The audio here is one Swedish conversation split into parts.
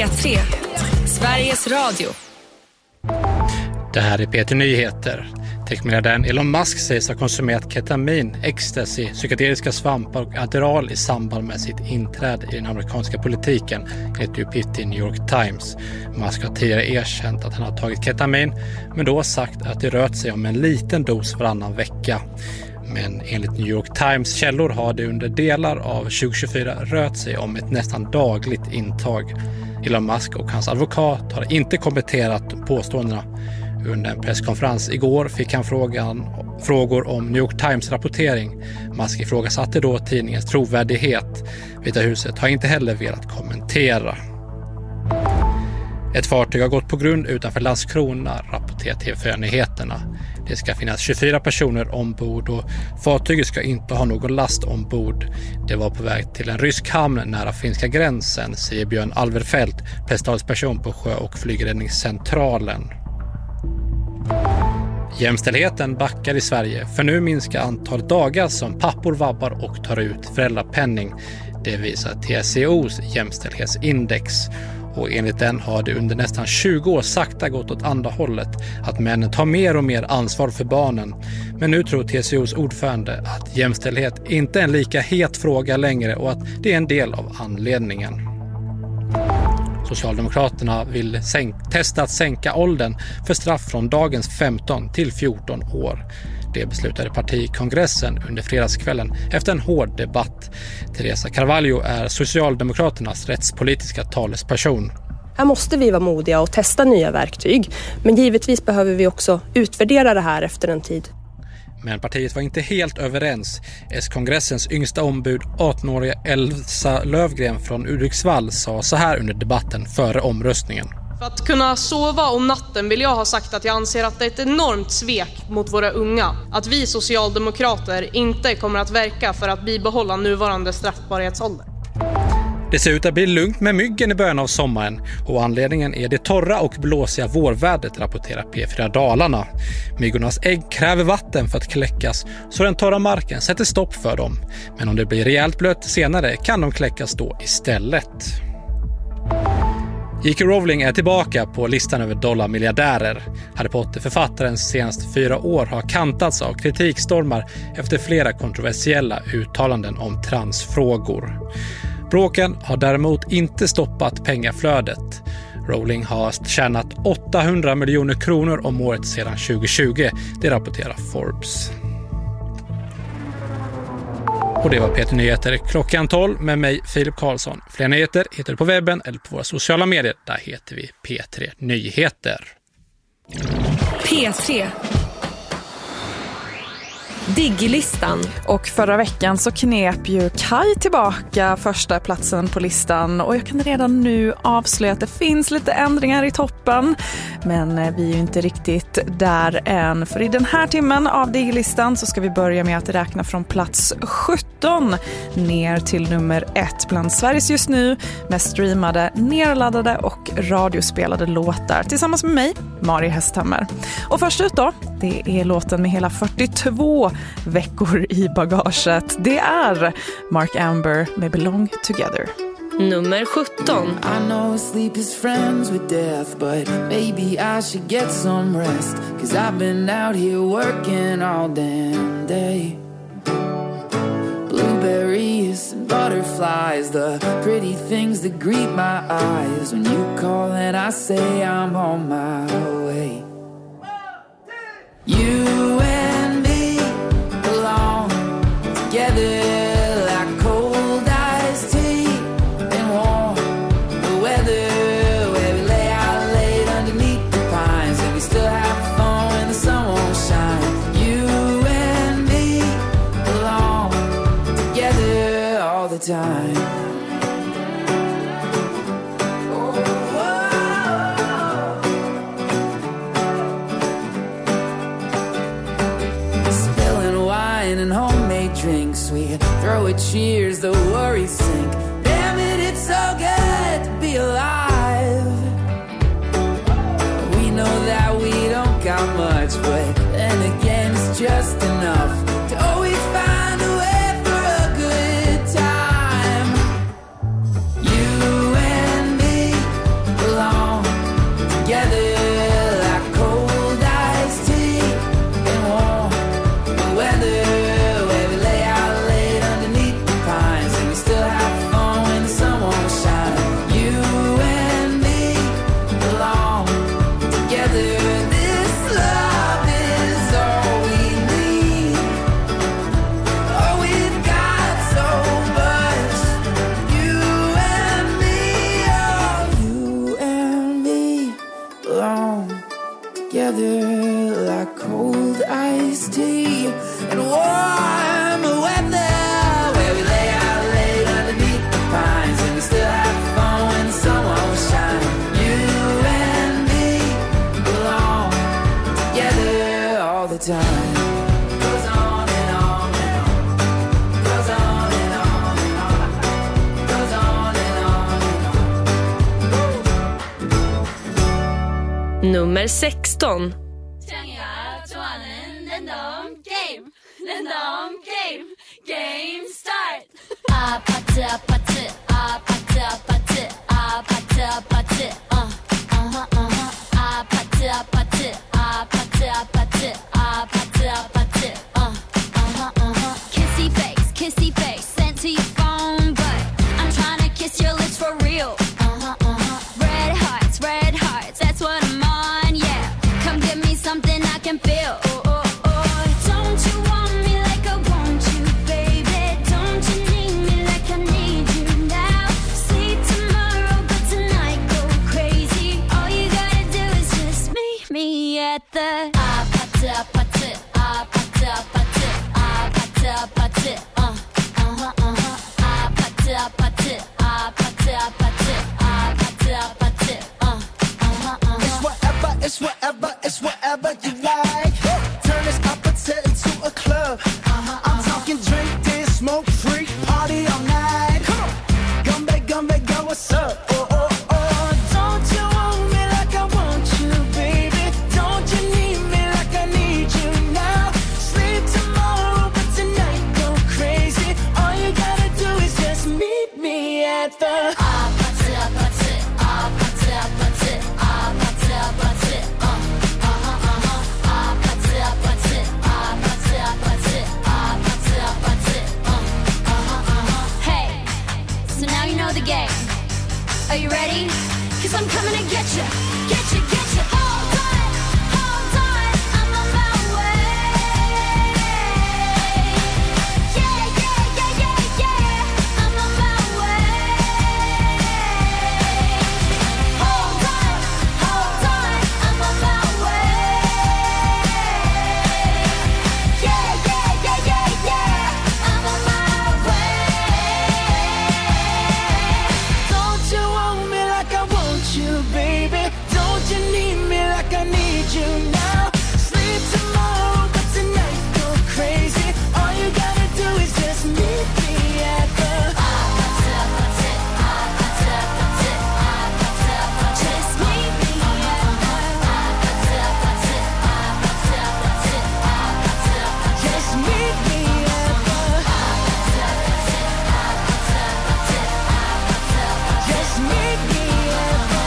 P3, Sveriges Radio. Det här är P3 Nyheter. Techmiljardären Elon Musk sägs ha konsumerat ketamin, ecstasy, psykedeliska svampar och Adderall i samband med sitt inträde i den amerikanska politiken, enligt uppgift i New York Times. Musk har tidigare erkänt att han har tagit ketamin, men då sagt att det rört sig om en liten dos varannan vecka. Men enligt New York Times källor har det under delar av 2024 rört sig om ett nästan dagligt intag. Elon Musk och hans advokat har inte kommenterat påståendena. Under en presskonferens igår fick han frågor om New York Times rapportering. Musk ifrågasatte då tidningens trovärdighet. Vita huset har inte heller velat kommentera. Ett fartyg har gått på grund utanför Landskrona, rapporterar TV4-nyheterna. Det ska finnas 24 personer ombord och fartyget ska inte ha någon last ombord. Det var på väg till en rysk hamn nära finska gränsen, säger Björn Alverfelt, presstalsperson på sjö- och flygräddningscentralen. Jämställdheten backar i Sverige, för nu minskar antalet dagar som pappor vabbar och tar ut föräldrapenning. Det visar TCOs jämställdhetsindex. Och enligt den har det under nästan 20 år sakta gått åt andra hållet, att männen tar mer och mer ansvar för barnen. Men nu tror TCOs ordförande att jämställdhet inte är en lika het fråga längre och att det är en del av anledningen. Socialdemokraterna vill testa att sänka åldern för straff från dagens 15 till 14 år. Det beslutade partikongressen under fredagskvällen efter en hård debatt. Teresa Carvalho är Socialdemokraternas rättspolitiska talesperson. Här måste vi vara modiga och testa nya verktyg. Men givetvis behöver vi också utvärdera det här efter en tid. Men partiet var inte helt överens. S-kongressens yngsta ombud, 18-åriga Elsa Lövgren från Ulriksvall, sa så här under debatten före omröstningen. För att kunna sova om natten vill jag ha sagt att jag anser att det är ett enormt svek mot våra unga. Att vi socialdemokrater inte kommer att verka för att bibehålla nuvarande straffbarhetsålder. Det ser ut att bli lugnt med myggen i början av sommaren och anledningen är det torra och blåsiga vårvädret, rapporterar P4 Dalarna. Myggornas ägg kräver vatten för att kläckas så den torra marken sätter stopp för dem. Men om det blir rejält blött senare kan de kläckas då istället. J.K. Rowling är tillbaka på listan över dollarmiljardärer. Harry Potter-författarens senaste 4 år har kantats av kritikstormar efter flera kontroversiella uttalanden om transfrågor. Bråken har däremot inte stoppat pengaflödet. Rowling har tjänat 800 miljoner kronor om året sedan 2020, det rapporterar Forbes. Och det var P3 Nyheter klockan 12 med mig, Filip Karlsson. Fler nyheter hittar du på webben eller på våra sociala medier. Där heter vi P3 Nyheter. P3 Diglistan. Och förra veckan så knep ju Kai tillbaka första platsen på listan. Och jag kan redan nu avslöja att det finns lite ändringar i toppen. Men vi är ju inte riktigt där än. För i den här timmen av Diglistan så ska vi börja med att räkna från plats 17 ner till nummer 1 bland Sveriges just nu mest streamade, nerladdade och radiospelade låtar. Tillsammans med mig, Mari Hästhammer. Och först ut då, det är låten med hela 42 veckor i bagaget. Det är Mark Amber med Belong Together. Nummer 17. I know sleep is friends with death, but maybe I should get some rest, 'cause I've been out here working all damn day. Blueberries and butterflies, the pretty things that greet my eyes when you call and I say I'm on my way. You and me belong together like cold iced tea and warm the weather, where we lay out late underneath the pines and we still have fun when the sun won't shine. You and me belong together all the time. And homemade drinks, we throw a cheers, the worries sink. Damn it, it's so good to be alive. We know that we don't got much, but then again it's just enough to always find a way for a good time. You and me Nummer 16. Game start. Party, party, party, party, party, party, party, party, party, party, kissy face, sent to your phone, but I'm trying to kiss your lips for real. Red hearts, that's what I'm on, yeah. Come give me something I can feel. Don't you want me like I want you, baby? Don't you need me like I need you now? Sleep tomorrow, but tonight go crazy. All you gotta do is just meet me at the party, party, party, party, party, party, It's whatever you like. Turn this opposite into a club. I'm talking drink, dance, smoke, freak, party all night. Come on, gumbe, go, what's up? Don't you want me like I want you, baby? Don't you need me like I need you now? Sleep tomorrow, but tonight go crazy. All you gotta do is just meet me at the party, party, party, party, party, Hey, so now you know the game. Are you ready? 'Cause I'm coming to get you, get you, get you. Hold on, I'm on my way. Yeah, I'm on my way. Hold on, I'm on my way. Yeah, I'm on my way. Don't you want me like I want you, baby? Don't you need me like I need you now? Sleep tomorrow, but tonight go crazy. All you gotta do is just meet me at the Just meet me at just meet me at the just meet me at the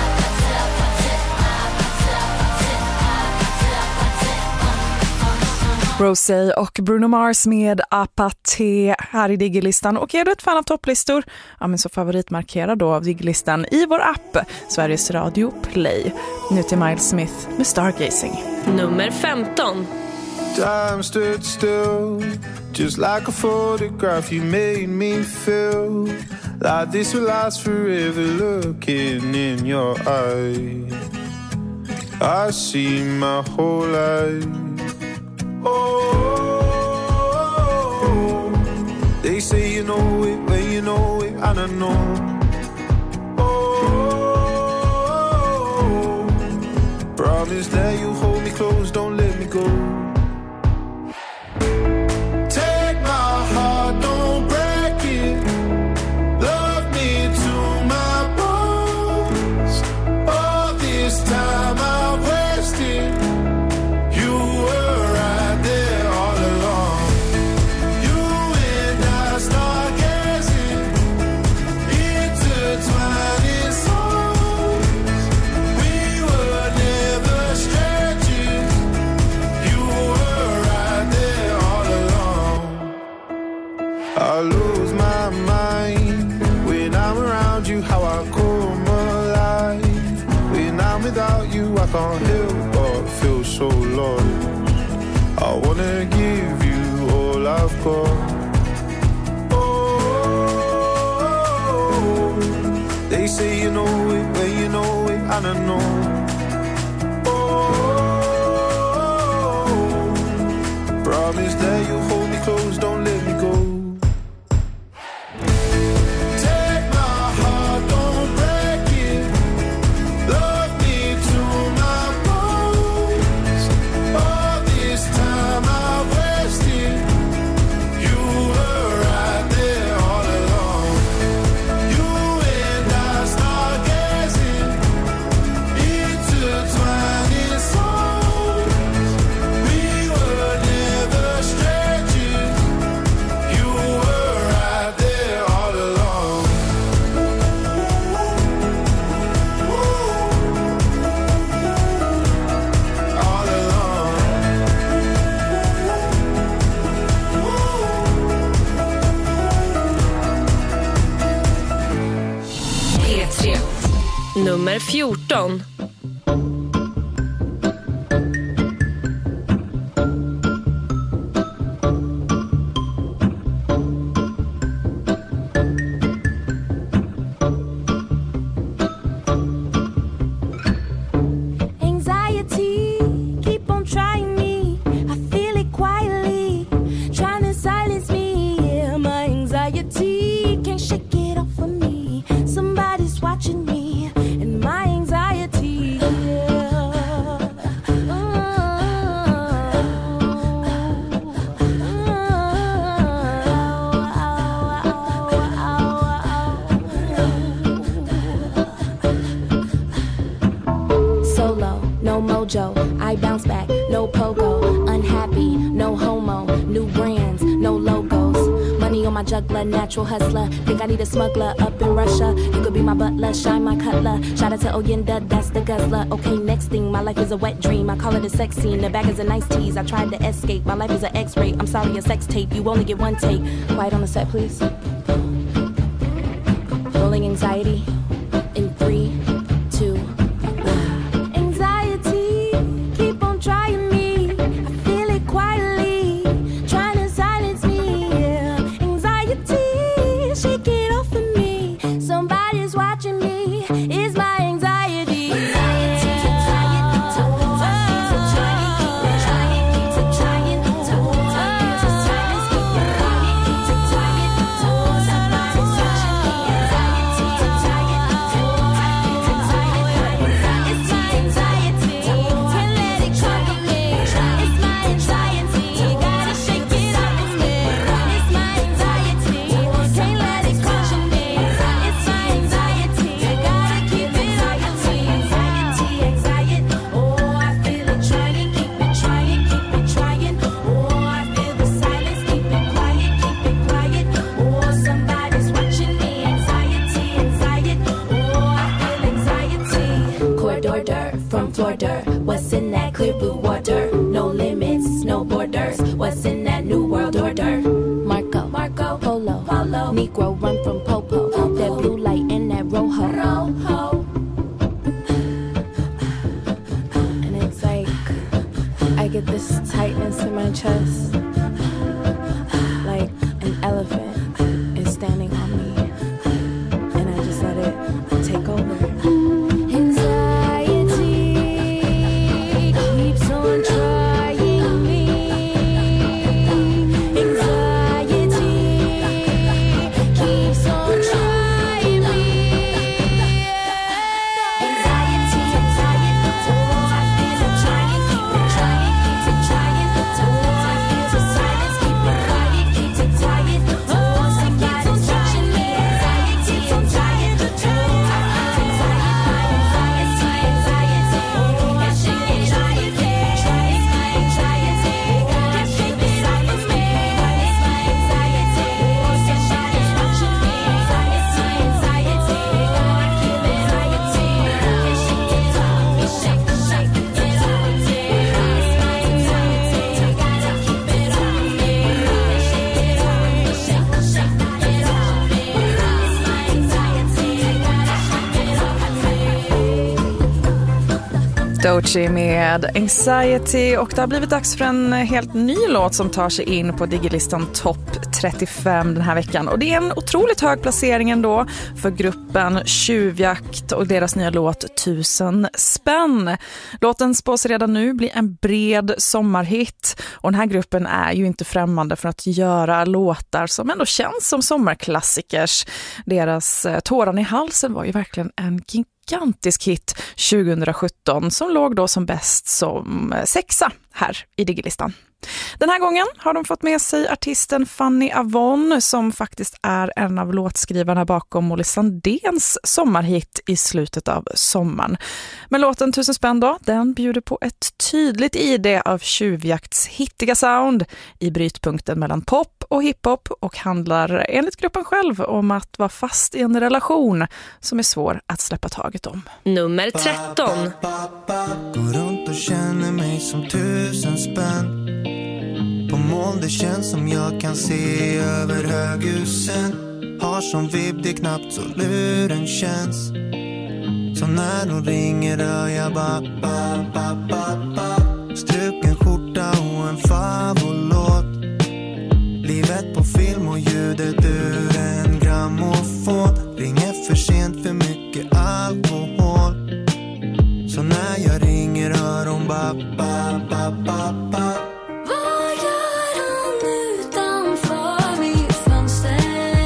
Rosé och Bruno Mars med Apathy här i Digilistan. Och är du ett fan av topplistor? Ja, men så favoritmarkera då av Digilistan i vår app Sveriges Radio Play. Nu till Miles Smith med Stargazing. Nummer 15. Time stood still, just like a photograph. You made me feel like this will last forever. Looking in your eyes, I see my whole life. Oh, they say you know it when you know it, and I know. Oh, promise that you'll hold me close, don't let me go. Take my heart, don't break it. Love me to my bones. All this time I've wasted. You were right there all along. You and I start gazing, intertwining souls. We were never strangers. You were right there all along. I lose my mind when I'm around you. How I come alive when I'm without you. I can't help but feel so lost. I wanna give you all I've got. Oh, they say you know it when you know it, and I know. Oh, promise that you'll hold me close, don't let me go. Take my heart, don't break it. Love me to my bones. All this time I wasted. You were right there all along. You and I start gazing, Nummer 14. I bounce back, no pogo, unhappy, no homo, new brands, no logos, money on my juggler, natural hustler, think I need a smuggler up in Russia, you could be my butler, shine my cutler, shout out to Oyenda, that's the guzzler, okay next thing, my life is a wet dream, I call it a sex scene, the back is a nice tease, I tried to escape, my life is an x-ray, I'm sorry a sex tape, you only get one take, quiet on the set please, rolling anxiety, in 3, 2, what's in that clear blue water? No limits, no borders. What's in that new world order? Marco, Polo, Negro run from Popo. That blue light in that rojo. And it's like I get this tightness in my chest, like an elephant is standing on me, and I just let it take over. Doechii med Anxiety, och det har blivit dags för en helt ny låt som tar sig in på Digilistan Topp 35 den här veckan. Och det är en otroligt hög placering ändå för gruppen Tjuvjakt och deras nya låt 1000 spänn. Låten spås redan nu bli en bred sommarhit, och den här gruppen är ju inte främmande för att göra låtar som ändå känns som sommarklassikers. Deras Tåran i halsen var ju verkligen en gigantisk hit 2017 som låg då som bäst som 6:a här i Digilistan. Den här gången har de fått med sig artisten Fanny Avon, som faktiskt är en av låtskrivarna bakom Molly Sandéns sommarhit i slutet av sommaren. Men låten 1000 spänn då, den bjuder på ett tydligt ID av Tjuvjakts hittiga sound i brytpunkten mellan pop och hiphop, och handlar enligt gruppen själv om att vara fast i en relation som är svår att släppa taget om. Nummer 13. Går runt och känner mig som 1000 spänn. På moln det känns som jag kan se över höghusen. Har som vibb det knappt så luren känns. Så när de ringer hör jag ba, ba, ba, ba, ba. Struken skjorta och en favoritlåt. Livet på film och ljudet ur en grammofon. Ringer för sent, för mycket alkohol. Så när jag ringer hör hon ba, ba, ba, ba, ba. Vad gör han utanför mitt fönster?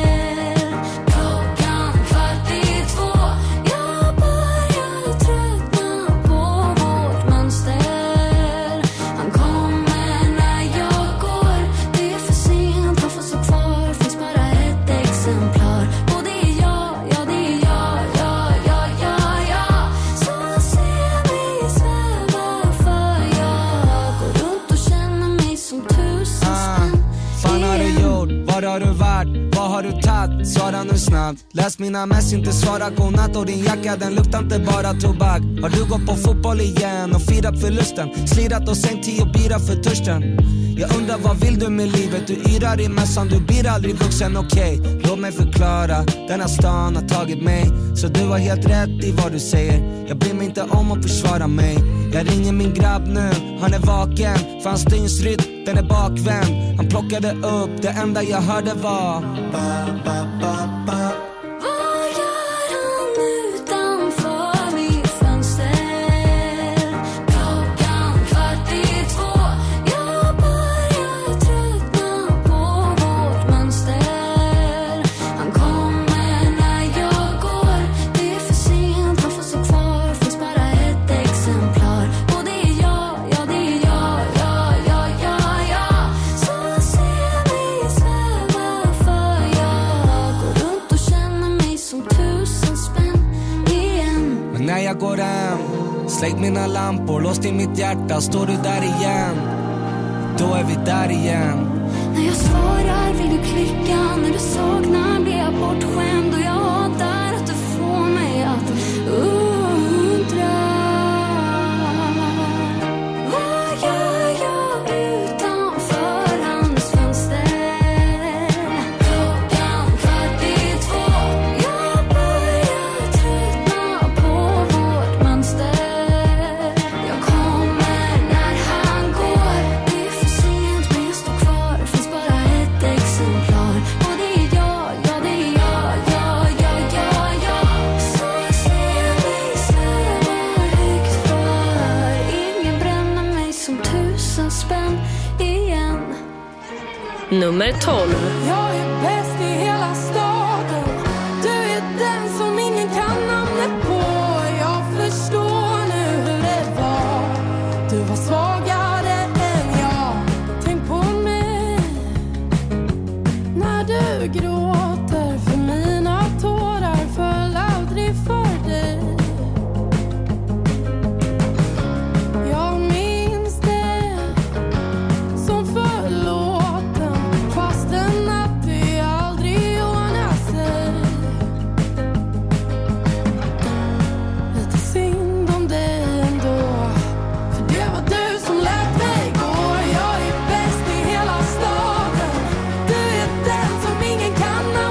Klockan 1:15. Jag börjar tröttna på vårt mönster. Han kommer när jag går. Det är för sent, han får stå kvar. Finns bara ett exemplar. Och det är jag, ja det är jag, ja, ja, ja, ja. Så se mig sväva för jag går runt och känner mig som 1000 spänn. Fan har du gjort? Vad har du varit? Vad har du tagit? Svara nu snabbt. Läs mina mess, inte svara godnatt. Och din jacka den luktar inte bara tobak. Har du gått på fotboll igen och firat förlusten? Slirat och sänkt 10 bira för törsten. Jag undrar vad vill du med livet? Du yrar i mässan, du blir aldrig vuxen, okej. Låt mig förklara, denna stan har tagit mig. Så du har helt rätt i vad du säger. Jag bryr mig inte om att försvara mig. Jag ringer min grabb nu, han är vaken. För hans dygnsrytm, den är bakvänd. Han plockade upp, det enda jag hörde var ba, ba, ba, ba. Vad gör han utanför mitt fönster? Klockan 1:15. Jag börjar tröttna på vårt mönster. Han kommer när jag går. Det är för sent, han får stå kvar. Finns bara ett exemplar. Och det är jag, ja det är jag, ja, ja, ja, ja. Så se mig sväva för jag går runt och känner mig som 1000 spänn igen. Men när jag går hem, släck mina lampor, låst i mitt hjärta. Står du där igen, då är vi där igen. När jag svarar vill du klicka. När du saknar blir jag bortskämd. Och jag hatar att du får mig att undra. Vad gör jag utanför hans fönster? Klockan 1:15. Jag börjar tröttna på vårt mönster. Jag kommer när han går. Det är för sent men jag står kvar. Finns bara ett exemplar. Och det är jag, ja det är jag, ja, ja, ja, ja. Så se mig sväva högt för. Ingen bränner mig som 1000 spänn igen. Nummer 12. Jag är bäst i hela staden. Du är den som ingen kan namnet på. Jag förstår nu hur det var. Du var svagare än jag. Tänk på mig när du gråter. För mina tårar föll aldrig för dig. Jag minns det som förlåten. Fastän att det aldrig ordnar sig. Lite synd om dig ändå. För det var du som lät mig gå. Jag är bäst i hela staden. Du är den som ingen kan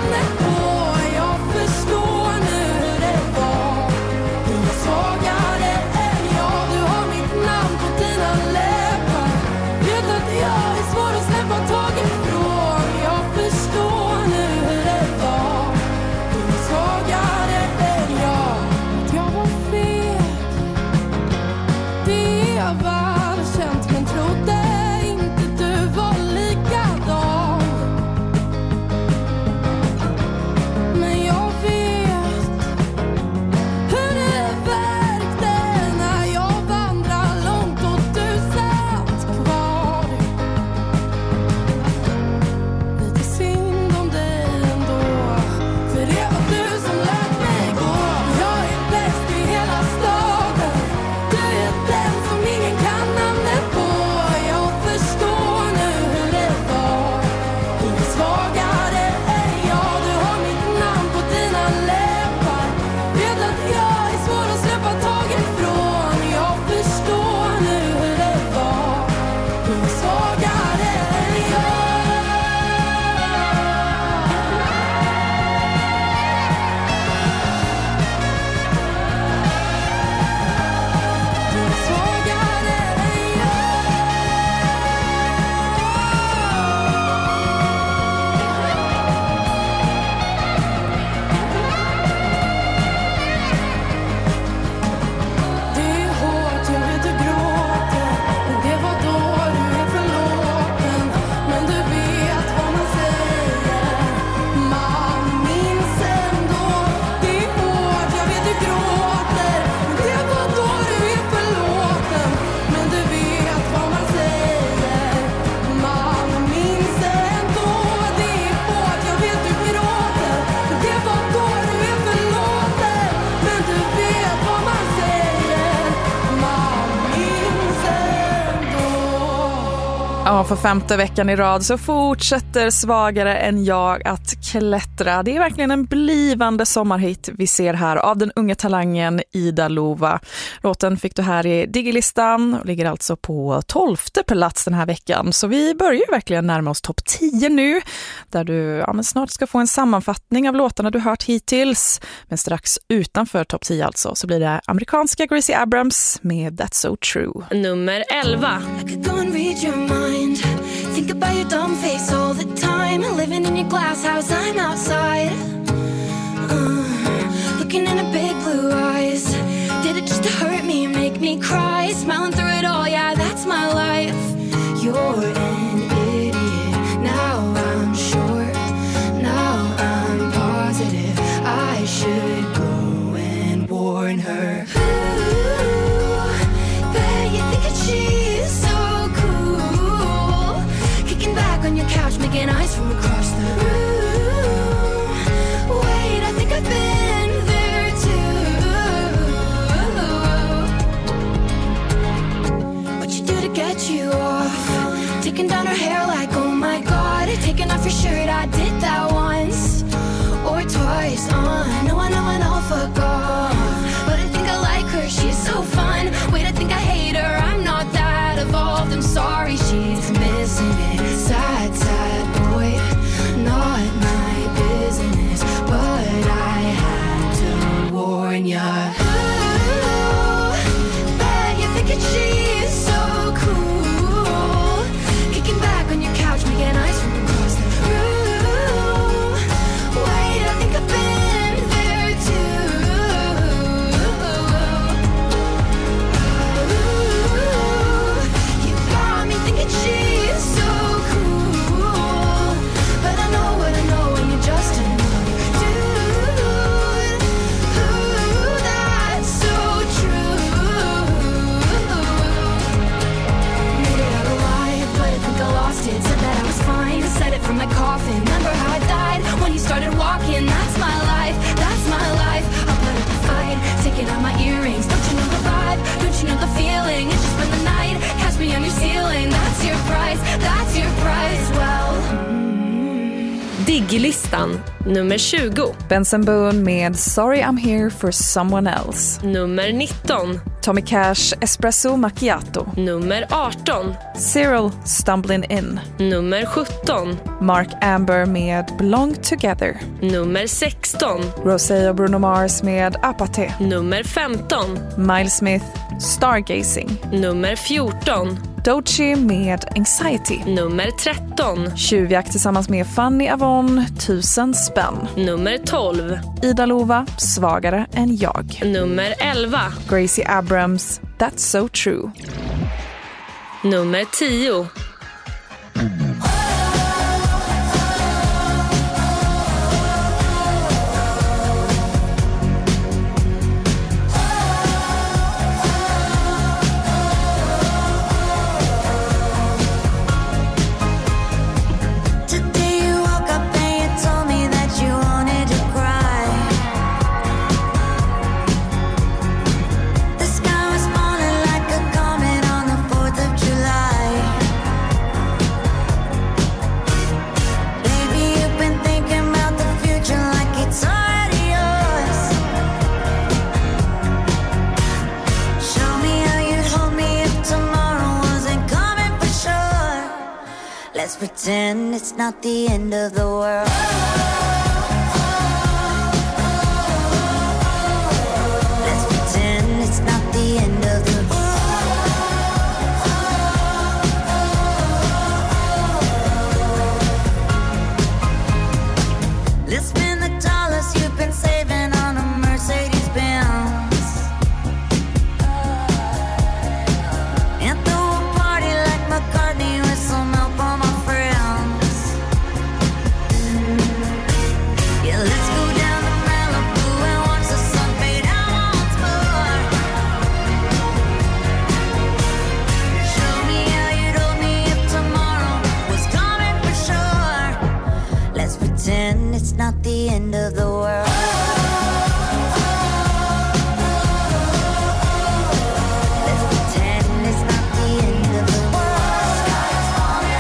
Ja, för 5:e veckan i rad så fortsätter Svagare än jag att klättra. Det är verkligen en blivande sommarhit vi ser här av den unga talangen Ida Lova. Låten fick du här i Digilistan och ligger alltså på 12:e plats den här veckan. Så vi börjar verkligen närma oss topp 10 nu, där du men snart ska få en sammanfattning av låtarna du hört hittills. Men strax utanför topp 10 alltså så blir det amerikanska Gracie Abrams med That's So True. Nummer 11. Think about your dumb face all the time. Living in your glass house, I'm outside. Looking in her big blue eyes. Did it just to hurt me and make me cry? Smiling through it all, yeah, that's my life. You're an idiot. Now I'm sure. Now I'm positive. I should go and warn her. Ooh, bet you think that she's so back on your couch, making eyes from across the room. Wait, I think I've been there too. What you do to get you off? Taking down her hair like, oh my god. Taking off your shirt, I did that once or twice. I know, fuck off. But I think I like her, she's so fun. Wait, I think I hate her, I'm not that evolved. I'm sorry, she's missing it. Sad, sad boy, not my business, but I had to warn ya. Ooh, bet you think that she's so cool. Kicking back on your couch, making eyes from across the room. Wait, I think I've been there too. Ooh, you got me thinking she's so cool, but I know what I know, and you're just another dude. Ooh, that's so true. Made it out alive, but I think I lost it. Said that I was fine, said it from my coffin. Remember how I died when you started walking? That's my life, that's my life. I'll put up a fight, taking out my earrings. Don't you know the vibe? Don't you know the feeling? It's just been the night, catch me on your ceiling. That's your price, that's your price. Well, Digilistan. Nummer 20. Benson Boone med Sorry I'm Here for Someone Else. Nummer 19. Tommy Cash, Espresso Macchiato. Nummer 18. Cyril, Stumbling In. Nummer 17. Mark Amber med Belong Together. Nummer 16. Rosé och Bruno Mars med Apathy. Nummer 15. Miles Smith, Stargazing. Nummer 14. Doechii med Anxiety. Nummer 13. Tjuvjakt tillsammans med Fanny Avon, 1000 spänn. Nummer 12. Ida Lova, Svagare än jag. Nummer 11. Gracie Abrams, That's So True. Nummer 10. Let's pretend it's not the end of the world. Let's pretend it's not the end of the world. Let's spend the dollars you've been saving on a Mercedes Benz. And throw a party like McCartney with some help on my friends. Yeah, let's go down to Malibu and watch the sun fade out once more. Show me how you'd hold me if tomorrow was coming for sure. Let's pretend it's not the end of the world. Let's pretend it's not the end of the world. Sky's falling.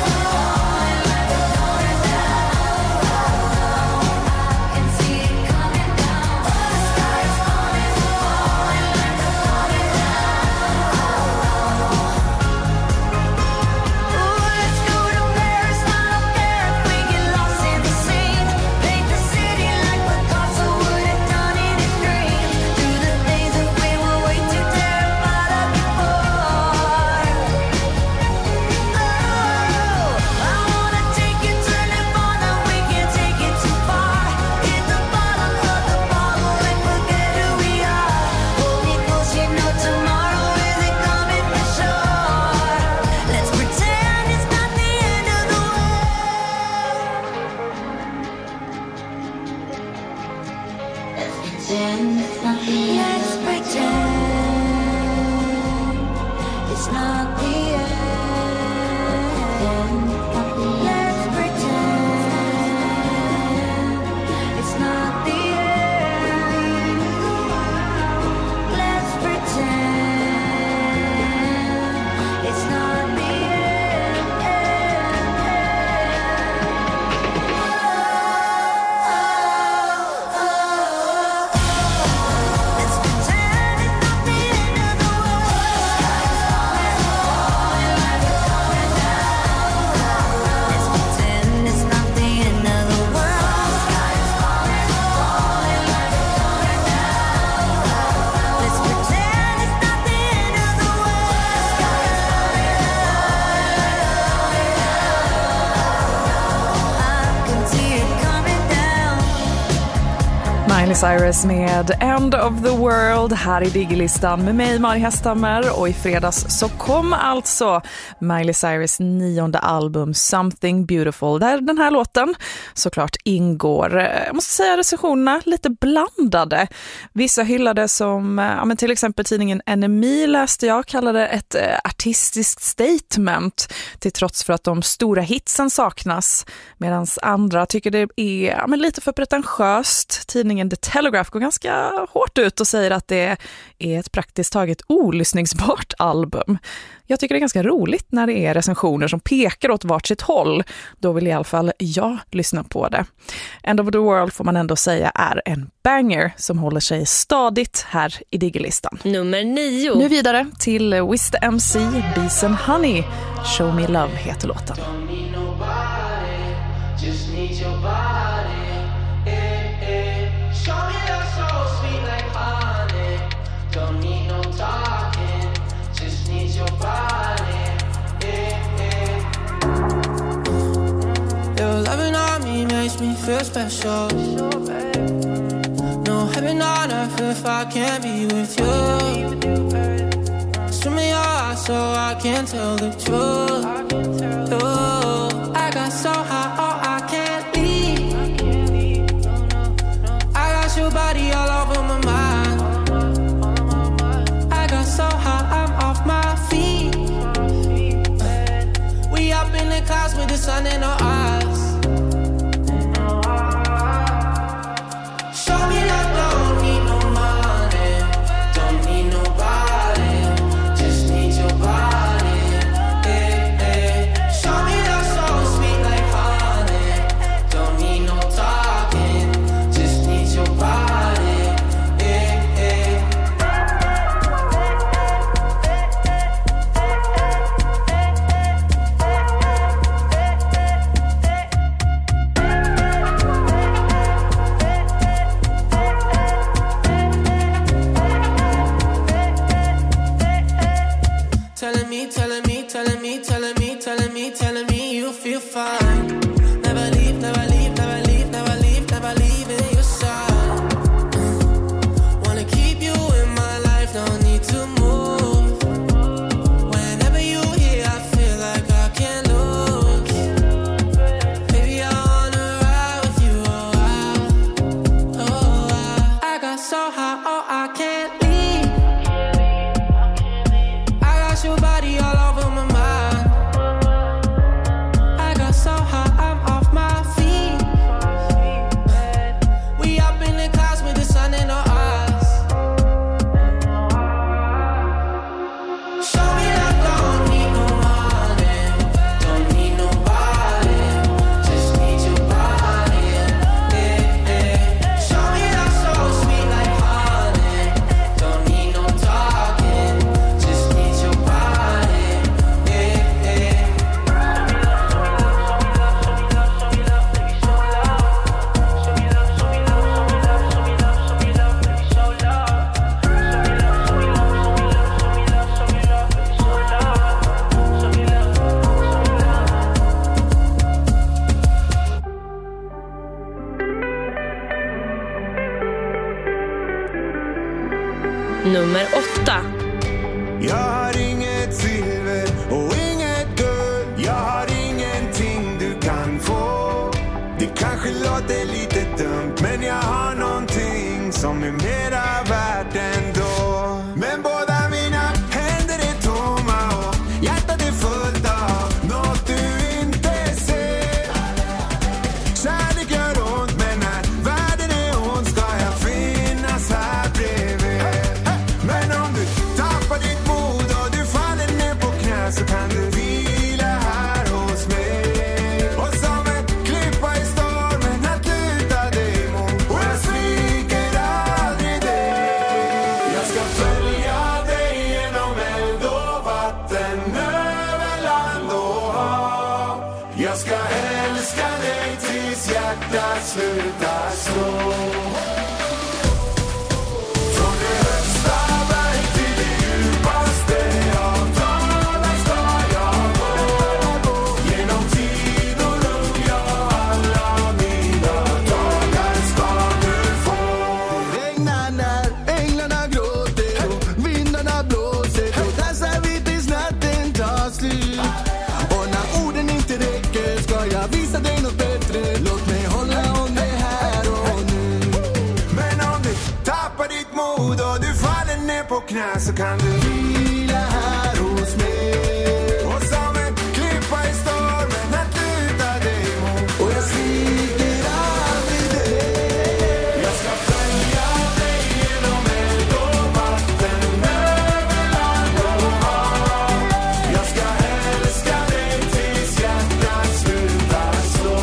pretend it's not the end. Let's pretend it's not the end. Let's pretend it's not the end. Let's pretend it's not the Miley Cyrus med End of the World här i Digilistan med mig, Mari Hästammer, och i fredags så kom alltså Miley Cyrus 9:e album Something Beautiful, där den här låten såklart ingår. Jag måste säga recensionerna lite blandade. Vissa hyllade som, men till exempel tidningen NME läste jag, kallade ett artistiskt statement till trots för att de stora hitsen saknas, medan andra tycker det är lite för pretentiöst. Tidningen The Telegraph går ganska hårt ut och säger att det är ett praktiskt taget olyssningsbart album. Jag tycker det är ganska roligt när det är recensioner som pekar åt vart sitt håll. Då vill i alla fall jag lyssna på det. End of the World får man ändå säga är en banger som håller sig stadigt här i Digilistan. Nummer 9. Nu vidare till Wiz the MC, Bees and Honey. Show Me Love heter låten. Just need your body. Show me love so sweet like honey. Don't need no talking. Just need your body. Your loving on me makes me feel special. No heaven on earth if I can't be with you. Swim me your eyes so I can tell the truth. Oh, I got so high, oh I can't leave. I got your body all over my mind. I got so high, I'm off my feet. We up in the clouds with the sun in our eyes. Show me love, don't need no money, don't need nobody, just need your body. Show me love so sweet like honey, don't need no talking, just need your body. Telling me, telling me, telling me, telling me, telling me, telling me you feel fine. Never leave, never leave, never leave, never leave, never leave in your side. Wanna keep you in my life, no need to move. Whenever you're here, I feel like I can't lose. Baby, I wanna ride with you, oh I got so high, oh I can't leave. I got your body all over my mind. I got so high, I'm off my feet. We up in the clouds with the sun in our eyes. Show me love, don't need no money, don't need nobody, just need your body. Show me love so sweet like honey, don't need no talking, just need your body. Nummer 8. Jag har inget silver och inget guld. Jag har ingenting du kan få. Det kanske låter lite dumt, men jag har någonting som är mera värt ändå. Men båda mina händer är tomma och hjärtat är fullt av något du inte ser. Kärlek gör ont, men när världen är ond ska jag finnas här bredvid. Men om du tappar ditt mod och du faller ner på knä så kan du vila här hos mig. Och som en klippa i stormen att luta dig mot. Och jag sviker aldrig dig. Jag ska följa dig genom eld och vatten, över land och hav. Jag ska älska dig tills hjärtat slutar slå. Från det högsta berg till det djupaste av dalar ska jag gå. Genom tid och rum, ja, alla mina dagar ska du få. Det regnar när änglarna gråter och vindarna blåser. Då dansar vi tills natten tar slut. Och när orden inte räcker ska jag visa dig något bättre. Låt mig hålla om dig här och nu. Men om du tappar ditt mod och du faller ner på knä så kan du vila här hos mig. Och som en klippa i stormen att luta dig mot. Och jag sviker aldrig dig. Jag ska följa dig genom eld och vatten, över land och hav. Jag ska älska dig tills hjärtat slutar slå.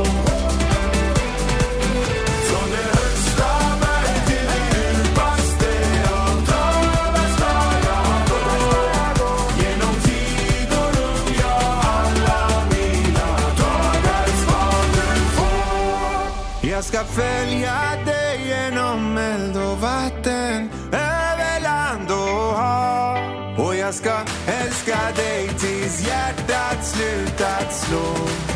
Från det högsta berg till det djupaste av dalar ska jag gå. Genom tid och rum, ja, alla mina dagar ska du få. Jag ska följa dig genom eld och vatten, över land och hav. Och jag ska älska dig tills hjärtat slutat slå.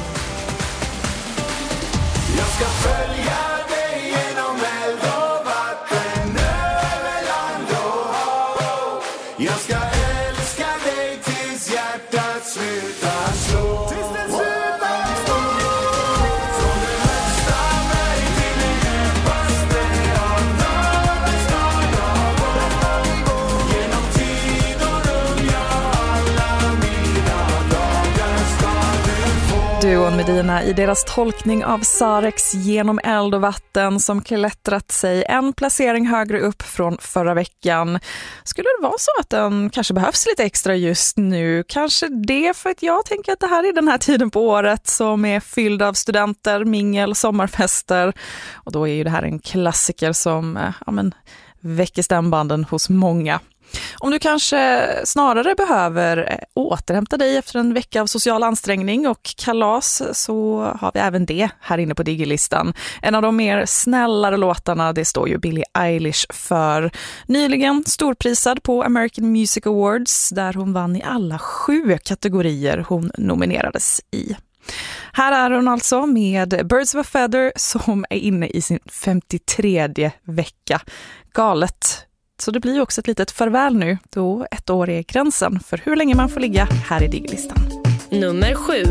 Jag ska följa dig genom eld och vatten, över land och hav. Jag ska älska dig tills hjärtat slutar slå. Tills det slutar slå. Från det högsta berg till det djupaste av dalar ska jag gå. Genom tid och rum, ja, alla mina dagar ska du få. Duon Medina i deras tolkning av Sarex Genom eld och vatten som klättrat sig en placering högre upp från förra veckan. Skulle det vara så att den kanske behövs lite extra just nu? Kanske det, för att jag tänker att det här är den här tiden på året som är fylld av studenter, mingel, sommarfester. Och då är ju det här en klassiker som väcker stämbanden hos många. Om du kanske snarare behöver återhämta dig efter en vecka av social ansträngning och kalas, så har vi även det här inne på Digilistan. En av de mer snällare låtarna, det står ju Billie Eilish för. Nyligen storprisad på American Music Awards där hon vann i alla 7 kategorier hon nominerades i. Här är hon alltså med Birds of a Feather som är inne i sin 53:e vecka. Galet. Så det blir ju också ett litet farväl nu, då 1 år är gränsen för hur länge man får ligga här i Digilistan. Nummer 7.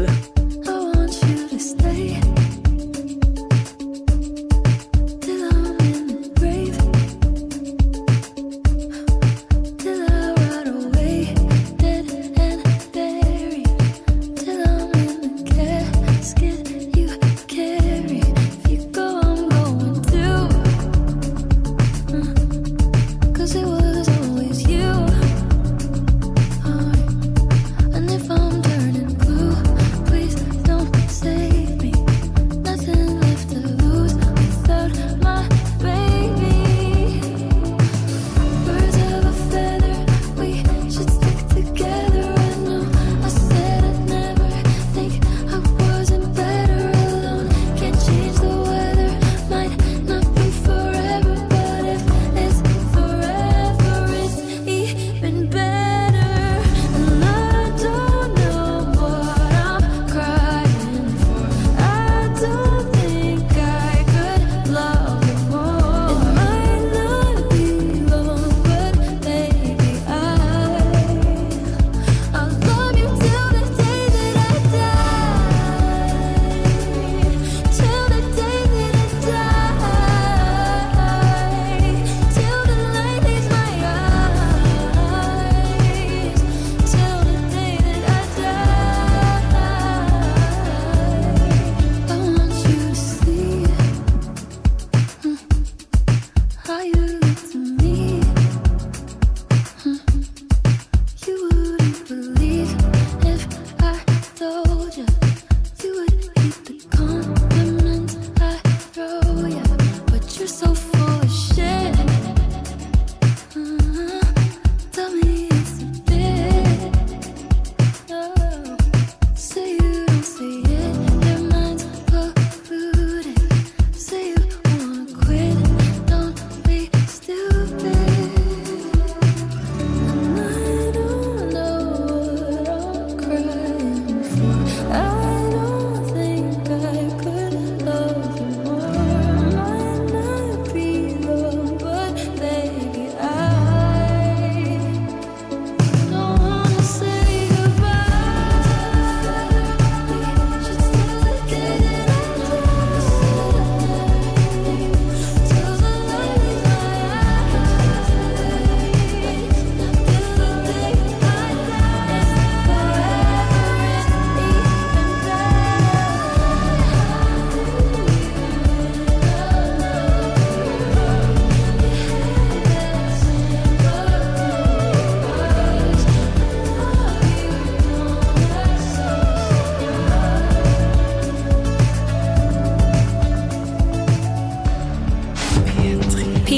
Please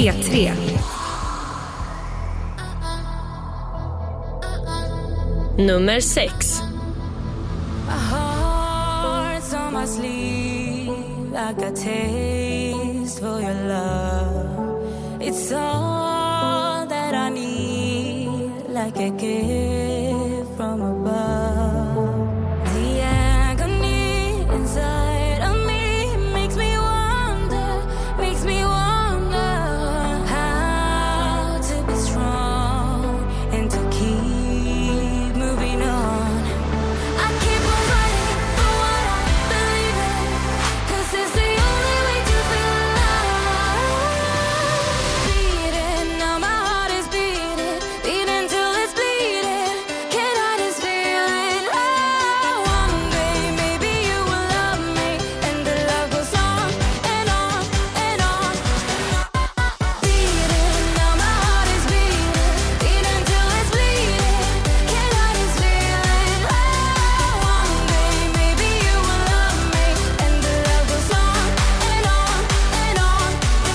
P3. Nummer 6. My heart's on my sleeve. I got taste for your love. It's all that I need, like a gift from above. The agony inside of me makes me wonder how to be strong and to keep moving on. I keep on fighting for what I believe in, 'cause it's the only way to feel alive. Beating, now my heart is beating, beating till it's bleeding. Can't hide this feeling. Oh, one day maybe you will love me, and the love goes on and on and on. Beating, now my heart is beating, beating till it's bleeding. Can't hide this feeling. Oh, one day maybe you will love me, and the love goes on and on and on.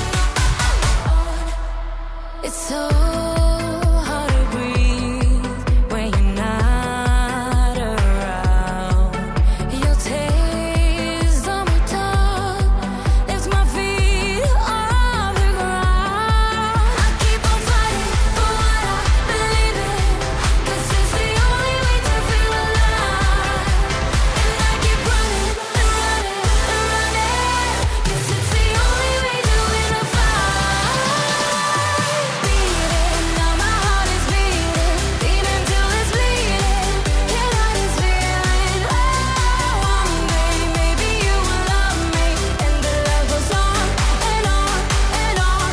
It's so hard to breathe when you're not around. Your taste on my tongue lifts my feet off the ground. I keep on fighting for what I believe in, 'cause it's the only way to feel alive. And I keep running and running and running, 'cause it's the only way to win a fight. Beating, now my heart is beating, beating till it's bleeding. Can't hide this feeling. Oh, one day maybe you will love me, and the love goes on and on and on.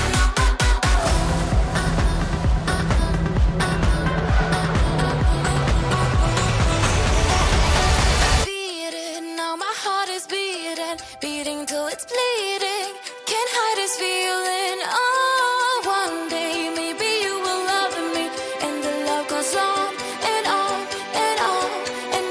Beating, now my heart is beating, beating till it's bleeding. Can't hide this feeling. Oh, one day maybe you will love me, and the love goes on and on and on and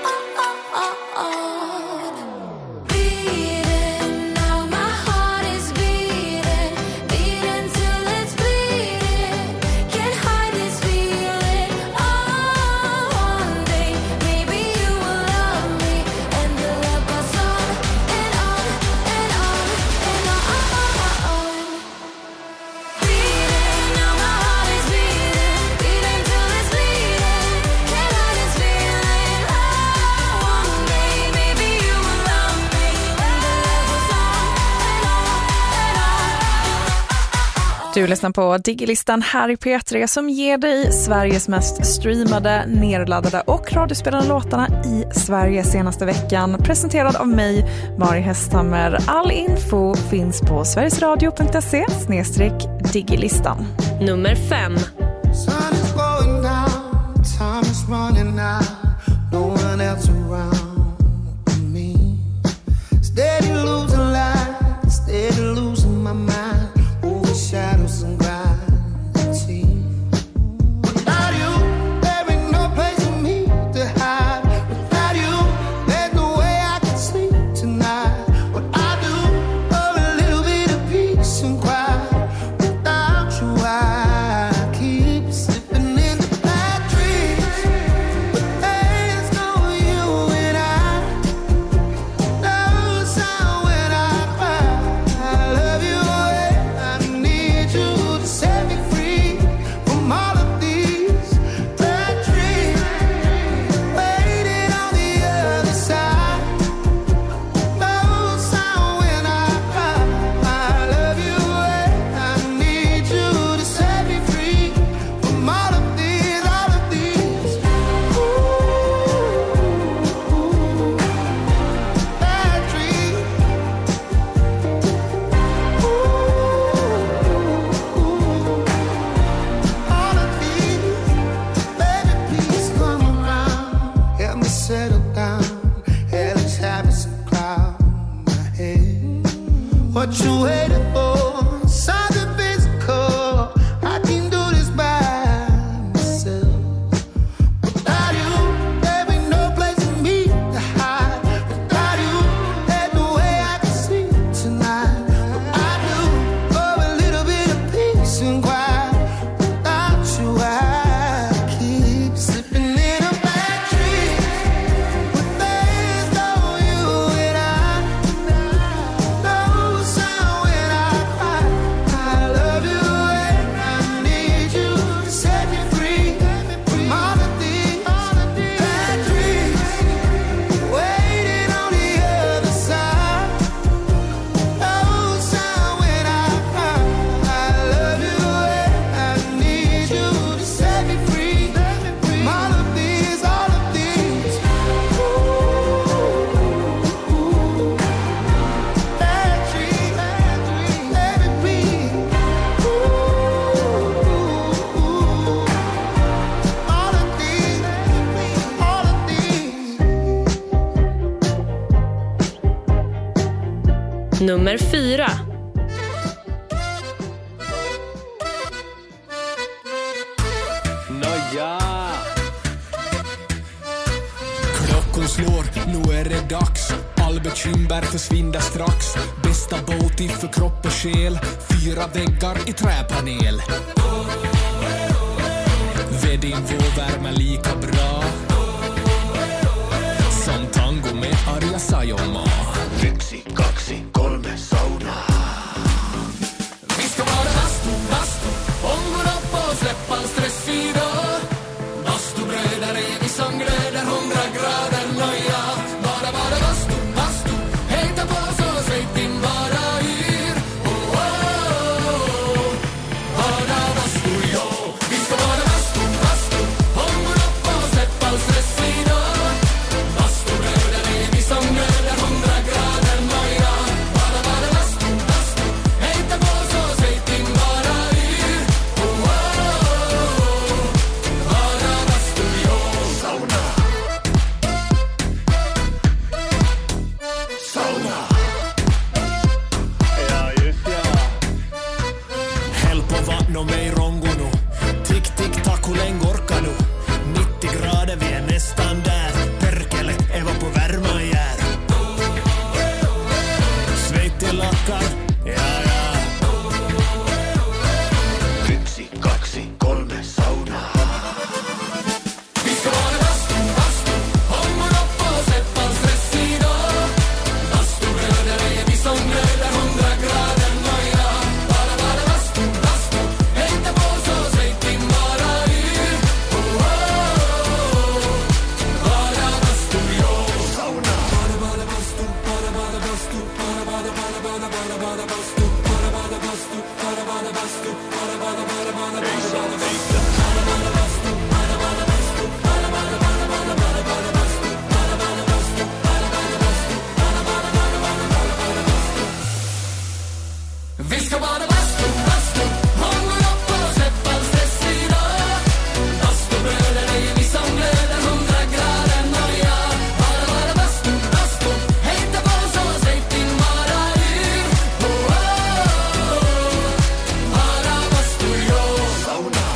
on. Beating, now my heart is beating, beating till it's bleeding. Can't hide this feeling. Oh, one day maybe you will love me, and the love goes on and on and on and on. Beating, now my heart is beating, beating till it's bleeding. Can't hide this feeling. Oh, one day maybe you will love me, and the love goes on and on. Du lyssnar på Digilistan här i P3 som ger dig Sveriges mest streamade, nedladdade och radiospelade låtarna i Sverige senaste veckan. Presenterad av mig, Mari Hästhammer. All info finns på sverigesradio.se/digilistan. Nummer 5. Sun is going down, time is running out, no one else around me. Steady losing light, steady losing my mind, over shadows and gravity. Without you, there ain't no place for me to hide. Without you, there's no way I can sleep tonight. What I do for a little bit of peace and quiet. Without you, I keep slipping into bad dreams. But there's no you and I. No sound when I cry. I love you and I need you to set me free from all of these bad dreams. Waiting on the other side. No sound when I cry. I love you and I need you to set me free from all of these bad dreams. All of these, baby, please come around. Help me settle down. Hellish habits cloud my head. What you waiting for? Something physical. I can do this by myself. Without you, there ain't no place for me to hide. Without you, there's no way I can sleep tonight. What I do for a little bit Nummer 4. Nåja. Klockan slår, nu är det dags. All bekymmer försvinner strax. Bästa båt för kropp och själ. 4 väggar i träpanel. Vedin vår värme lika bra som tango med Arja Saijonmaa. 1, 2, 3 sauna. Vi ska vara bastu, ångor upp och släppa stress idag. Bastubröder är vi som glöder 100 grader nöja. Bara bastu, hejta på så svejt in bara yr. Oh, oh, oh. Bara bastu, ja. Vi ska vara bastu, ångor upp och släppa stress idag. Bastubröder är vi som glöder 100 grader nöja. Bara bastu, hejta på så svejt in bara yr. Oh, oh, oh. Bara bastu, ja. Sauna. Sauna. Ja, just ja. Häll på vatten och mig rongo nu. Tick, tick, tack, hur länge orkar nu? 90 grader, vi är nästan där. Perkele, Eva på värma jär. Svejt i lackar, ja, ja. 1, 2, 3 sauna. Vi ska vara bastu, ångor upp och släppa stress idag. Bastubröder är vi som glöder 100 grader nöja. Bara bastu, hejta på så svejt in bara yr. Oh, oh, oh. Bara bastu, ja. Sauna. Bara bastu, bara bastu, bara bastu, bara bastu, bara bastu, bara bastu, bara vi ska vara bastu, ångor upp och släppa stress idag. Bastubröder är vi som glöder 100 grader nöja. Bara bastu, hejta på så svejt in bara yr. Oh, oh, oh. Bara bastu, ja. Sauna.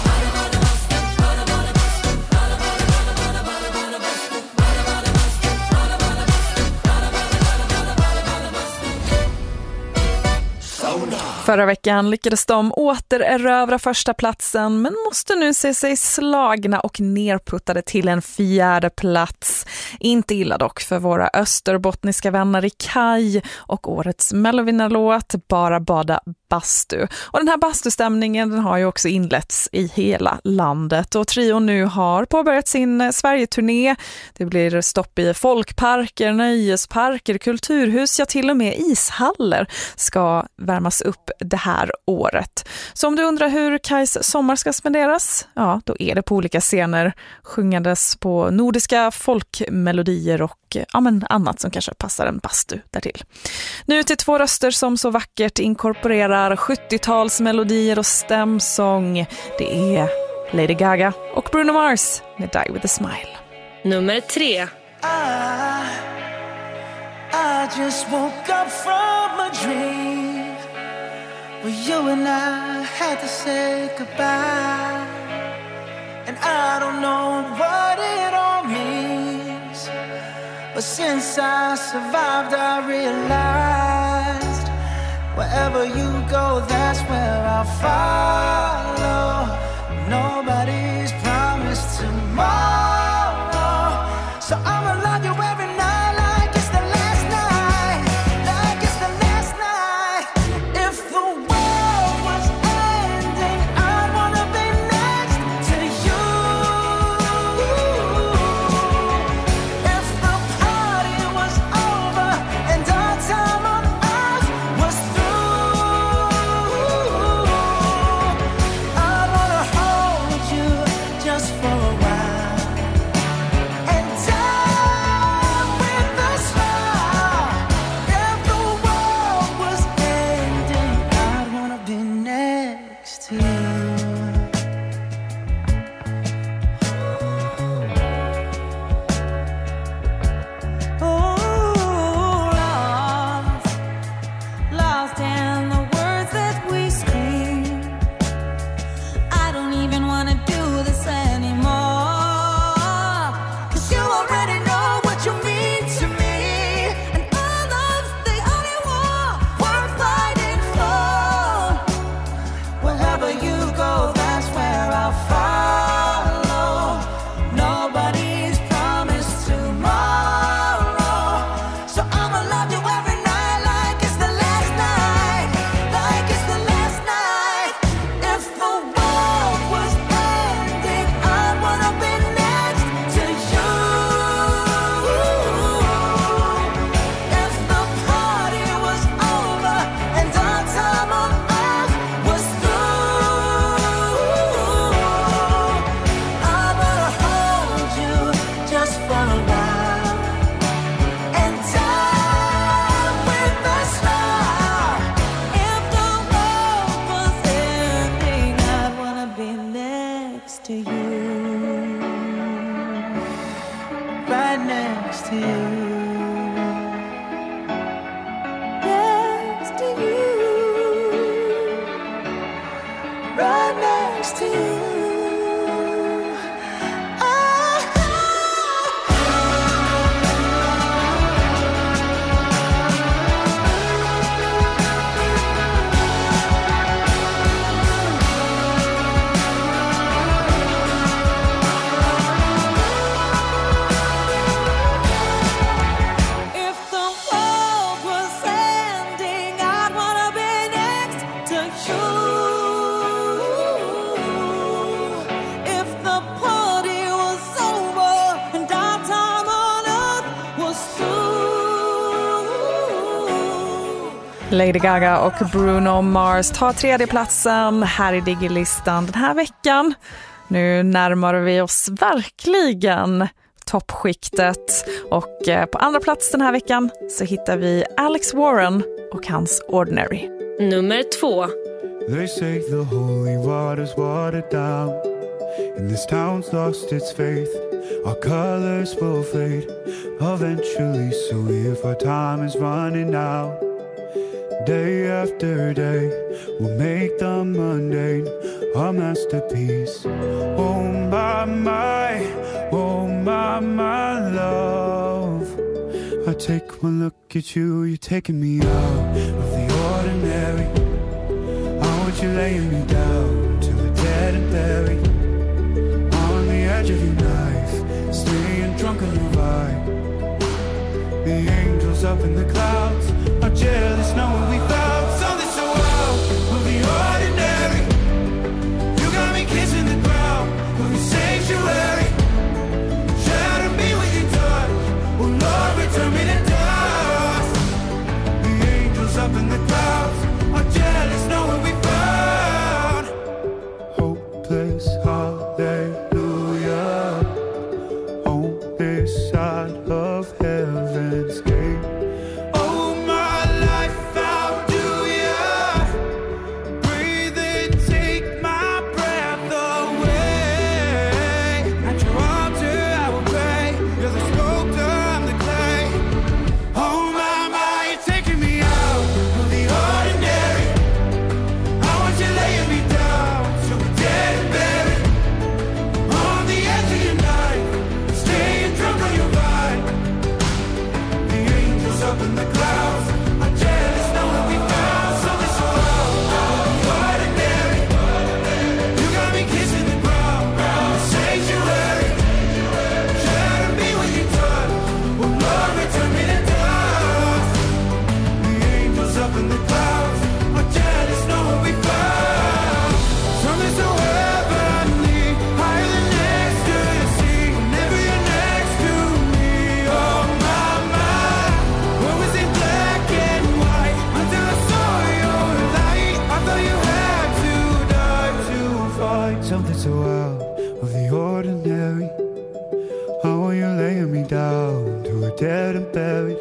Förra veckan lyckades de återerövra första platsen men måste nu se sig slagna och nerputtade till en 4:e plats. Inte illa dock för våra österbottniska vänner i Kaj och årets mellovinnarlåt Bara bada bastu. Och den här bastustämningen den har ju också inletts i hela landet och trion nu har påbörjat sin Sverige-turné. Det blir stopp i folkparker, nöjesparker, kulturhus, ja till och med ishaller ska värmas upp det här året. Så om du undrar hur Kajs sommar ska spenderas, ja då är det på olika scener sjungandes på nordiska folkmelodier och annat som kanske passar en bastu därtill. Nu till 2 röster som så vackert inkorporerar 70-talsmelodier och stämsång. Det är Lady Gaga och Bruno Mars med Die With A Smile. Nummer 3. I just woke up from a dream where you and I had to say goodbye. And I don't know what it all means, but since I survived I realized wherever you go that's where I'll follow. Nobody's promised tomorrow, so I'ma love you every night like it's the last night, like it's the last night. If the world was ending, I wanna be next to you. If the party was over and our time on earth was through, to you. If the world was ending, I'd wanna be next to you. If the party was over and our time on earth was through. Lady Gaga och Bruno Mars tar tredje platsen här i Digilistan den här veckan. Nu närmar vi oss verkligen toppskiktet och på andra plats den här veckan så hittar vi Alex Warren och hans Ordinary. Nummer 2. They say the holy water's watered down, and this town's lost its faith. Our colors will fade eventually, so if our time is running out, day after day we'll make the mundane a masterpiece. Oh my love, I take one look at you, you're taking me out of the ordinary. I want you laying me down to a dead and buried, on the edge of your knife, staying drunk on your vibe. The angels up in the clouds are jealous knowing we found something so out of the ordinary. You got me kissing the ground of your sanctuary. Shatter me with your touch, oh Lord, return me to dust. The angels up in the clouds are jealous knowing we found hopeless hallelujah on this side of heaven's gate. Oh my life, how do ya breathe and take my breath away? At your altar I will pray, you're the sculptor, I'm the clay. Oh my, you're taking me out of the ordinary. I want you laying me down so we're dead and buried, on the edge of your night, staying drunk on your vine. The angels up in the clouds are jealous knowing we found something so out of the ordinary. You got me kissing the ground, the sanctuary. Shatter me with your touch, oh Lord, return me to dust. The angels up in the clouds are jealous knowing we found something so heavenly, higher than ecstasy. Whenever you're next to me, oh my, what was in black and white until I saw your light? I thought you had to die to fight something so out of the ordinary. How are you laying me down to a dead and buried,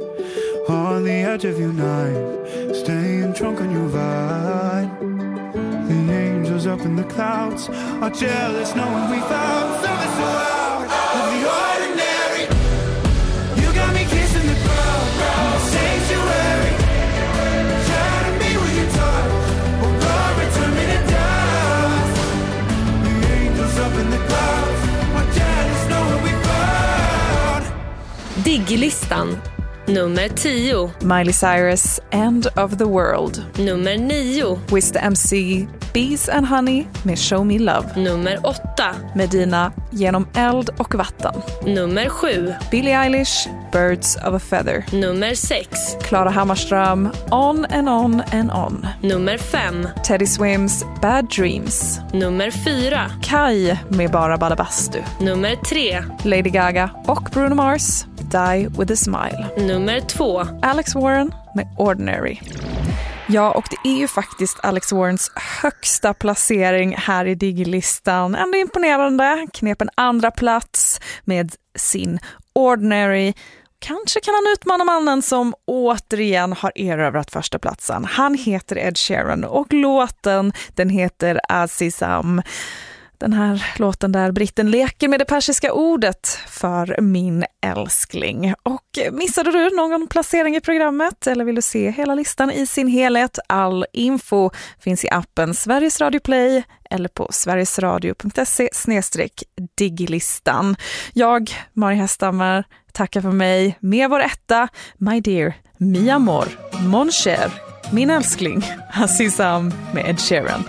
on the edge of your night, staying drunk on your vine. The angels up in the clouds are jealous knowing we found something so out of the ordinary. You got me kissing the ground, the sanctuary. Shatter me with your touch, oh Lord, return me to dust. The angels up in the clouds are jealous knowing we found. Digglistan. Nummer 10. Miley Cyrus, End of the World. Nummer 9. Wiz the MC, Bees and Honey med Show Me Love. Nummer 8. Medina, Genom eld och vatten. Nummer 7. Billie Eilish, Birds of a Feather. Nummer 6. Klara Hammarström, On and On and On. Nummer 5. Teddy Swims, Bad Dreams. Nummer 4. Kai med Bara Balabastu. Nummer 3. Lady Gaga och Bruno Mars, Die with a Smile. Nummer 2. Alex Warren med Ordinary. Ja, och det är ju faktiskt Alex Warrens högsta placering här i Digilistan. Ändå imponerande, knep en andra plats med sin Ordinary. Kanske kan han utmana mannen som återigen har erövrat första platsen. Han heter Ed Sheeran och låten den heter Azizam. Den här låten där britten leker med det persiska ordet för min älskling. Och missade du någon placering i programmet eller vill du se hela listan i sin helhet? All info finns i appen Sveriges Radio Play eller på sverigesradio.se/digilistan. Jag, Mari Hästhammar, tackar för mig med vår etta, My Dear, Mi Amor, Mon Cher, min älskling, Azizam med Ed Sheeran.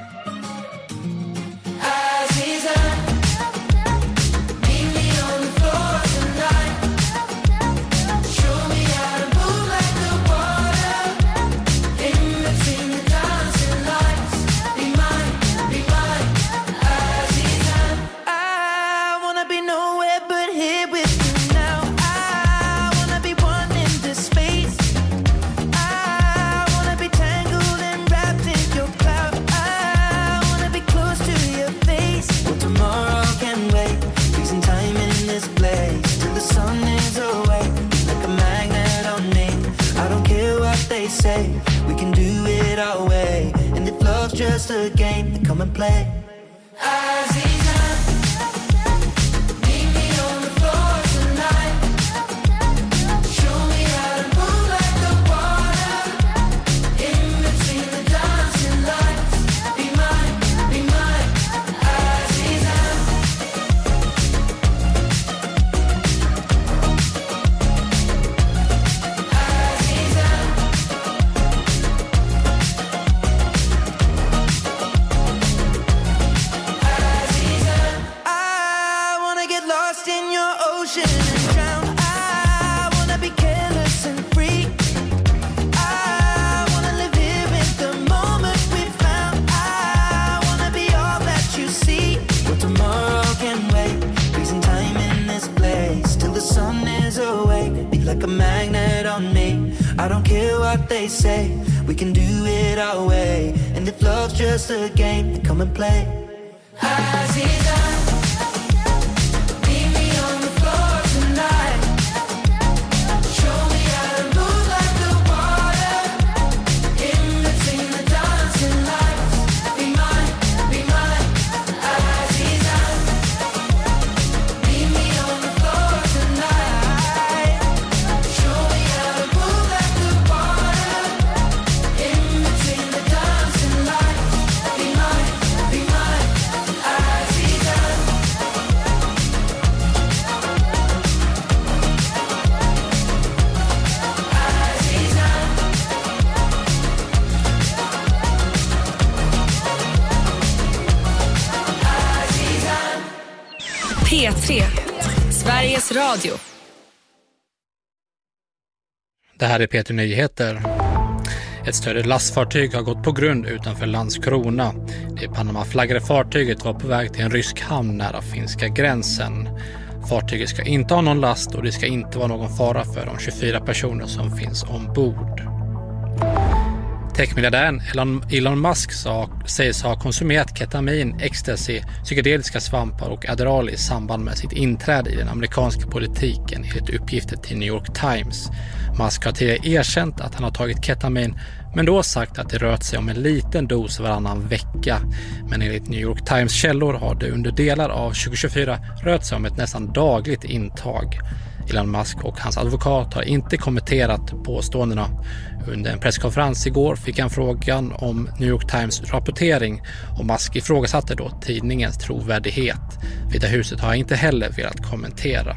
Just a game to come and play. I don't care what they say, we can do it our way. And if love's just a game, then come and play. P3, Sveriges Radio. Det här är P3 Nyheter. Ett större lastfartyg har gått på grund utanför Landskrona. Det Panama-flaggade fartyget var på väg till en rysk hamn nära finska gränsen. Fartyget ska inte ha någon last och det ska inte vara någon fara för de 24 personer som finns ombord. Techmiljardären Elon Musk sägs ha konsumerat ketamin, ecstasy, psykedeliska svampar och Adderall i samband med sitt inträde i den amerikanska politiken enligt uppgifter till New York Times. Musk har tidigare erkänt att han har tagit ketamin men då sagt att det rört sig om en liten dos varannan vecka. Men enligt New York Times källor har det under delar av 2024 rört sig om ett nästan dagligt intag. Elon Musk och hans advokat har inte kommenterat påståendena. Under en presskonferens igår fick han frågan om New York Times rapportering och Musk ifrågasatte då tidningens trovärdighet. Vita huset har inte heller velat kommentera.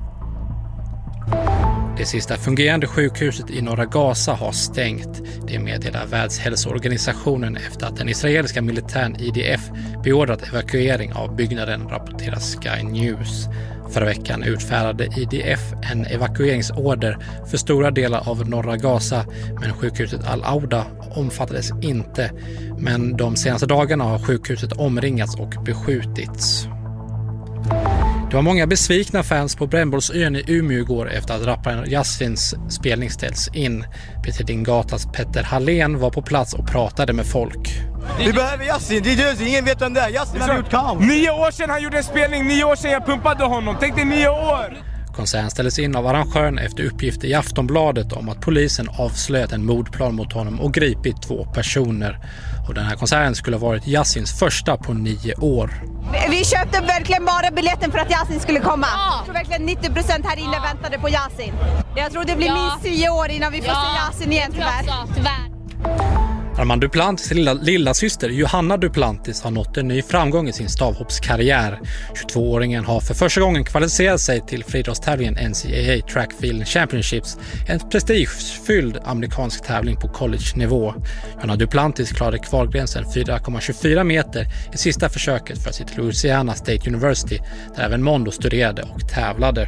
Det sista fungerande sjukhuset i norra Gaza har stängt. Det meddelar Världshälsoorganisationen efter att den israeliska militären IDF beordrat evakuering av byggnaden, rapporterar Sky News. Förra veckan utfärdade IDF en evakueringsorder för stora delar av norra Gaza, men sjukhuset Al-Auda omfattades inte. Men de senaste dagarna har sjukhuset omringats och beskjutits. Det var många besvikna fans på Brännbollsön i Umeå igår efter att rapparen Yassins spelning ställs in. Peter Dingatas Petter Hallén var på plats och pratade med folk. Vi behöver Yassin, det är just ingen vet om det är. Yassin har gjort kaos. 9 år sedan han gjorde en spelning, 9 år sedan jag pumpade honom. Tänk dig 9 år! Konserten ställdes in av arrangören efter uppgifter i Aftonbladet om att polisen avslöjat en mordplan mot honom och gripit 2 personer. Och den här konserten skulle ha varit Yassins första på 9 år. Vi köpte verkligen bara biljetten för att Yasin skulle komma. Jag tror verkligen 90% här inne väntade på Yasin. Jag tror det blir minst 10 år innan vi får se Yasin igen tyvärr. Armand Duplantis lilla syster Johanna Duplantis har nått en ny framgång i sin stavhoppskarriär. 22-åringen har för första gången kvalificerat sig till friidrottstävlingen NCAA Track Field Championships, en prestigefylld amerikansk tävling på college-nivå. Johanna Duplantis klarade kvalgränsen 4,24 meter i sista försöket för sitt Louisiana State University, där även Mondo studerade och tävlade.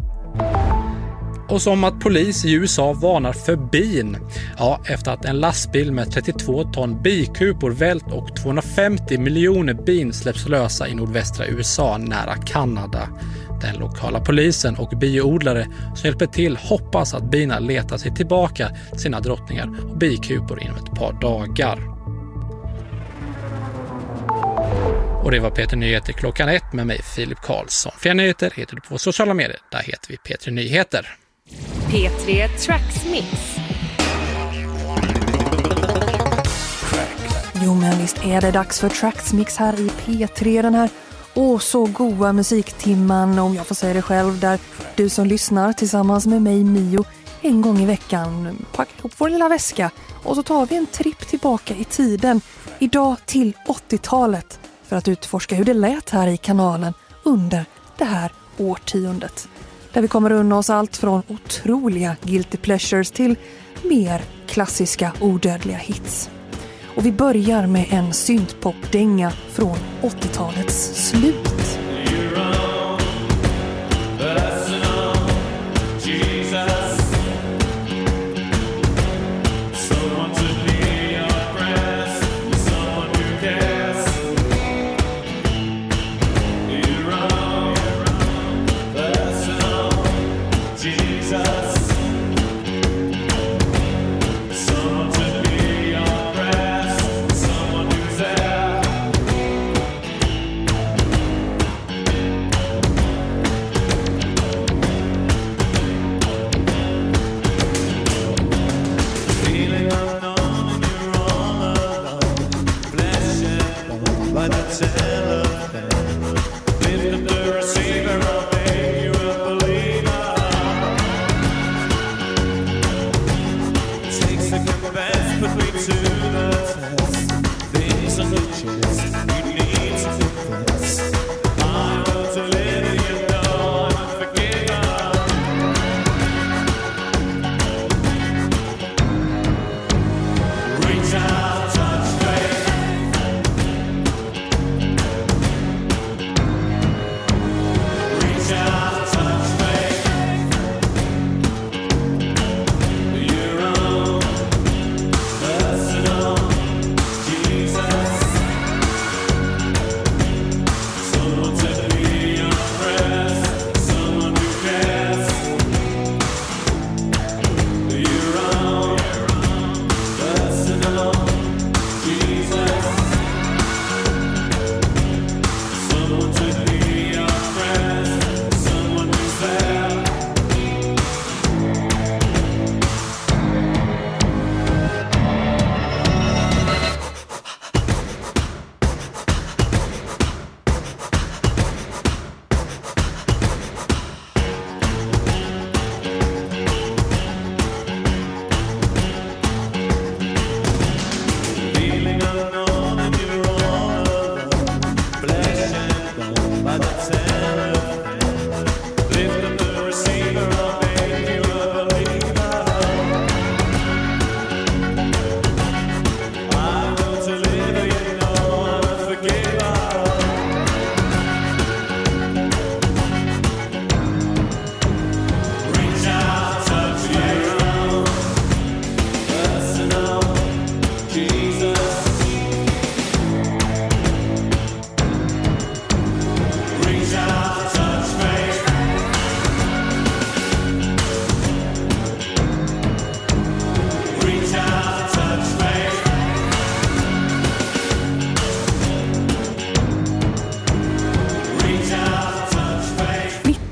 Och som att polis i USA varnar för bin. Ja, efter att en lastbil med 32 ton bikupor vält och 250 miljoner bin släpps lösa i nordvästra USA nära Kanada. Den lokala polisen och biodlare som hjälper till hoppas att bina letar sig tillbaka till sina drottningar och bikupor inom ett par dagar. Och det var Peter Nyheter klockan 1 med mig, Filip Karlsson. Fler nyheter heter du på sociala medier. Där heter vi Peter Nyheter. P3 Tracksmix. Jo, men visst är det dags för Tracksmix här i P3, den här så goda musiktimman, om jag får säga det själv, där du som lyssnar tillsammans med mig, Mio, en gång i veckan packar ihop vår lilla väska och så tar vi en tripp tillbaka i tiden, idag till 80-talet, för att utforska hur det lät här i kanalen under det här årtiondet. Där vi kommer unna oss allt från otroliga guilty pleasures till mer klassiska odödliga hits. Och vi börjar med en syntpop-dänga från 80-talets slut.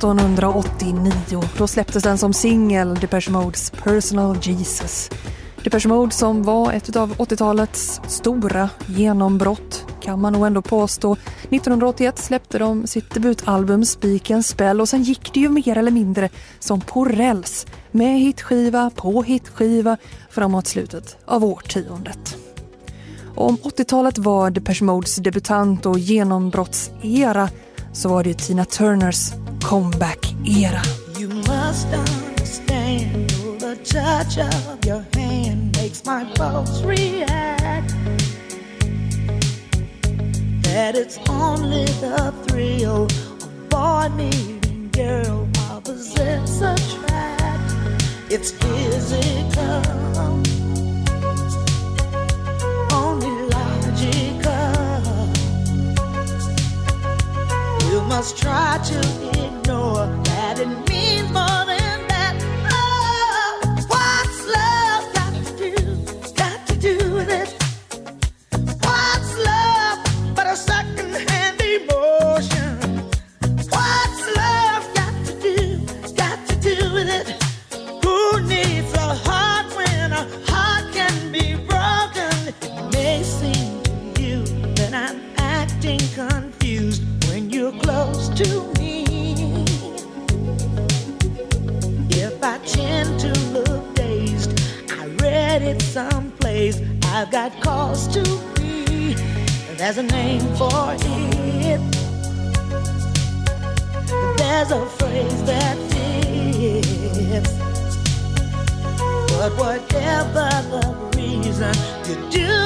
1989. Då släpptes den som singel, Depeche Modes Personal Jesus. Depeche Mode som var ett av 80-talets stora genombrott kan man nog ändå påstå. 1981 släppte de sitt debutalbum Speak and Spell och sen gick det ju mer eller mindre som på räls med hitskiva på hitskiva framåt slutet av årtiondet. Och om 80-talet var Depeche Modes debutant och genombrottsera så var det Tina Turners comeback-era. You must understand the touch of your hand makes my pulse react. That it's only the thrill of boy meeting girl opposites attract. It's physical, only logical. You must try to ignore that it means more than that. Oh, what's love got to do with it? What's love but a second-hand emotion? What's love got to do with it? Who needs a heart when a heart can be broken? It may seem to you that I'm acting confused when you're close to me. If I tend to look dazed, I read it someplace. I've got cause to be. There's a name for it. There's a phrase that fits. But whatever the reason, you do